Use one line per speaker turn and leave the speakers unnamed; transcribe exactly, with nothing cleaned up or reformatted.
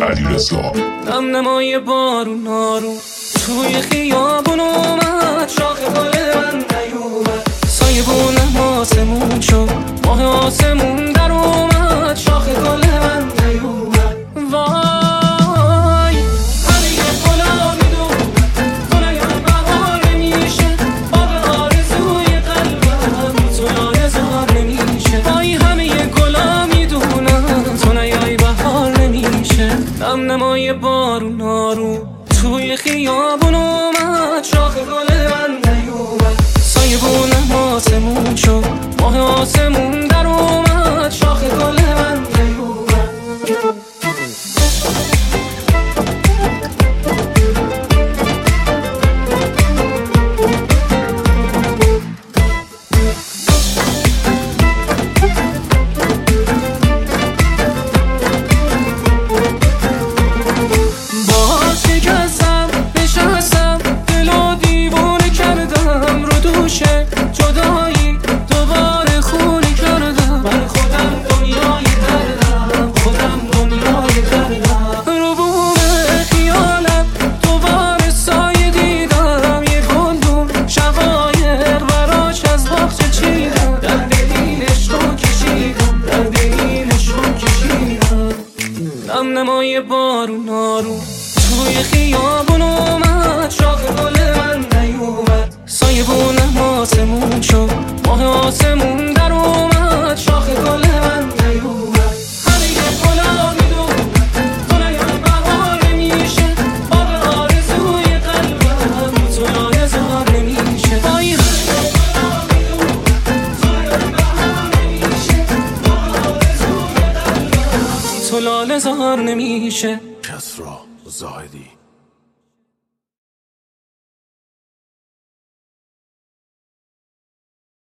علیرضا.
نم نمای بارون نارون توی خیابون اومد، شاخ گل من نیومد، سایه بونم آسمون شد، ماه آسمون در اومد، شاخ گل من نیومد. وای همه گلا میدون گلای بهار نمیشه، باغ آرزوی قلبم تو یادگار نمیشه. وای همه گلا میدونن تو نیای بهار نمیشه. نم نمای بارون آروم توی خیابون اومد، شاخ گل من نیومد، سایه بونم آسمون شد، ماه آسمون در اومد، شاخ گل من نیومد. جدایی دوباره خونی کردم، من خودم دنیای دردم، خودم دنیای دردم. رو بوم خیالم دوباره سایه دیدم، یه گندم شقایر براش از باغچه چیدم، درد این عشقو کشیدم، درد این عشقو کشیدم. نم نمای بارون آروم توی خیابون اومد، شاخ گل من نیومد، سایه بونم آسمون شد، ماه آسمون در اومد، شاخ گل من نیومد. همه گلا میدون گلای بهار نمیشه، باغ آرزوی قلبم تو یادگار نمیشه. وای همه گلا میدون گلای بهار نمیشه، باغ آرزوی قلبم تو لاله زار نمیشه.
کسرا زاهدی.